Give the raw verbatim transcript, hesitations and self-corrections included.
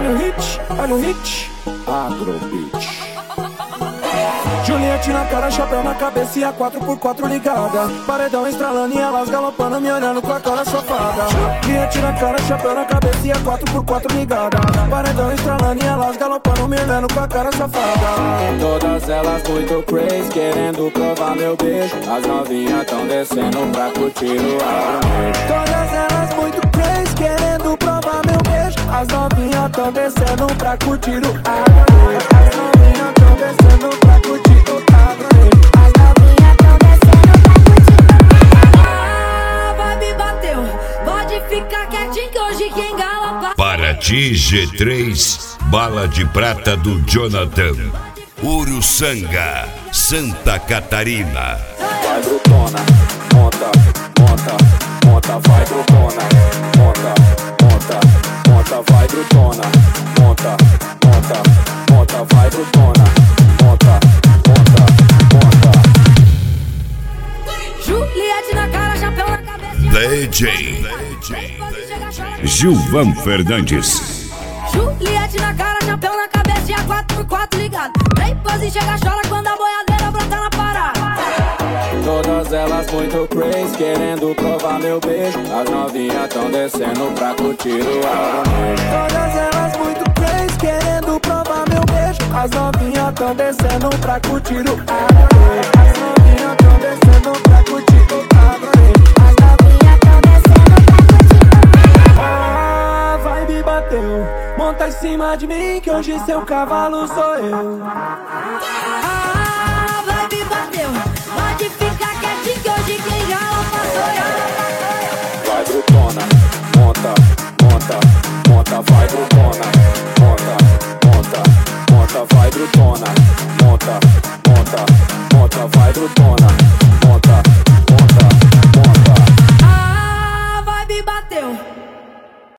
olha o hit, olha o hit. Agrobit. Juliette na cara, chapéu na cabeça e a quatro por quatro ligada. Paredão estralando e elas galopando, me olhando com a cara safada. Juliette na cara, chapéu na cabeça e a quatro por quatro ligada. Paredão estralando e elas galopando, me olhando com a cara safada. Todas elas muito crazy, querendo provar meu beijo. As novinhas tão descendo pra curtir o arroz. Todas elas muito crazy, querendo provar meu beijo. As novinhas tão descendo pra curtir o arroz. As novinhas tão descendo pra curtir o arroz. As novinhas tão descendo pra curtir. A vibe bateu, pode ficar quietinho que hoje quem gala. Paraty G três, bala de prata do Jonathan. Uruçanga, Santa Catarina. Vai brutona, monta, monta, monta, vai brutona, monta, monta, monta, vai brutona, monta, monta, monta, vai brutona, monta, monta, monta. Juliette na cara, chapéu na cabeça. D J Gilvan Fernandes. Juliette na cara, chapéu na cabeça e a quatro por quatro ligado. Vem pose, chega, chora quando a boiadeira brota na parada. Todas elas muito crazy, querendo provar meu beijo. As novinhas tão descendo pra curtir o arroz. Todas elas muito crazy, querendo provar meu beijo. As novinhas tão descendo pra curtir o arroz. As novinhas tão descendo pra curtir o arroz. As novinhas tão descendo pra curtir. A vibe bateu, monta em cima de mim que hoje seu cavalo sou eu. A vibe bateu, pode ficar quietinho que hoje quem gala sou eu. Vai brutona, monta, monta, monta, vai brutona, monta, monta, monta, vai brutona, monta, monta, monta, vai brutona.